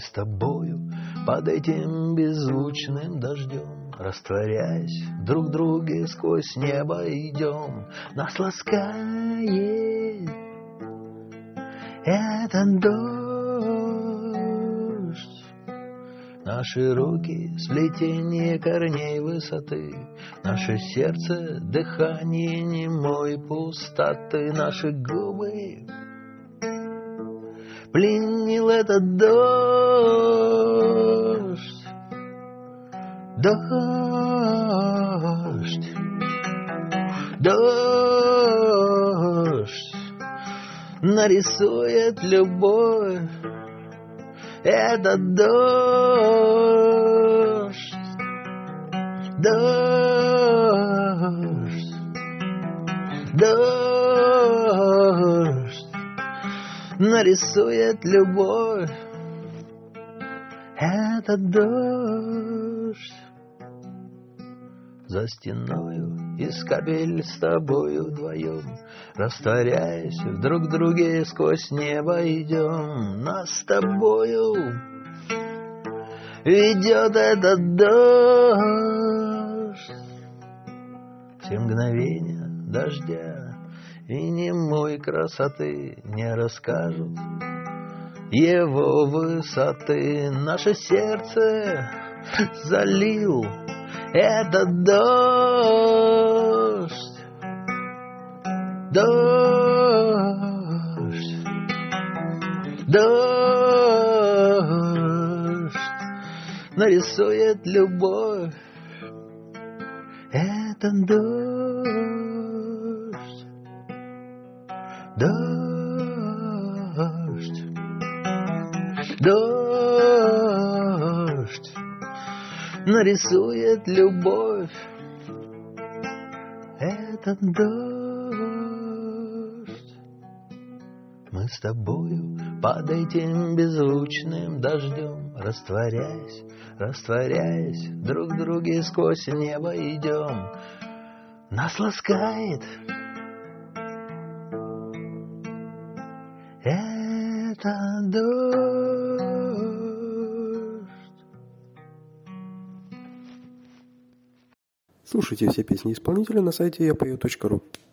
с тобою под этим беззвучным дождем, растворяясь друг в друге, сквозь небо идем. Нас ласкает этот дождь, наши руки — сплетение корней высоты, наше сердце — дыхание немой пустоты, наши губы пленил этот дождь, дождь, дождь нарисует любовь. Этот дождь, дождь, дождь нарисует любовь. Этот дождь за стеною из капель с тобою вдвоем, растворяясь в друг друге, сквозь небо идем. Нас с тобою ведет этот дождь. Все мгновения дождя и немой красоты не расскажут его высоты. Наше сердце залил этот дождь, дождь, дождь нарисует любовь. Этот дождь, дождь, дождь нарисует любовь. Этот дождь. Мы с тобою под этим беззвучным дождем, растворяясь, растворяясь друг в друге, сквозь небо идем. Нас ласкает этот дождь. Слушайте все песни исполнителя на сайте yapою.ru.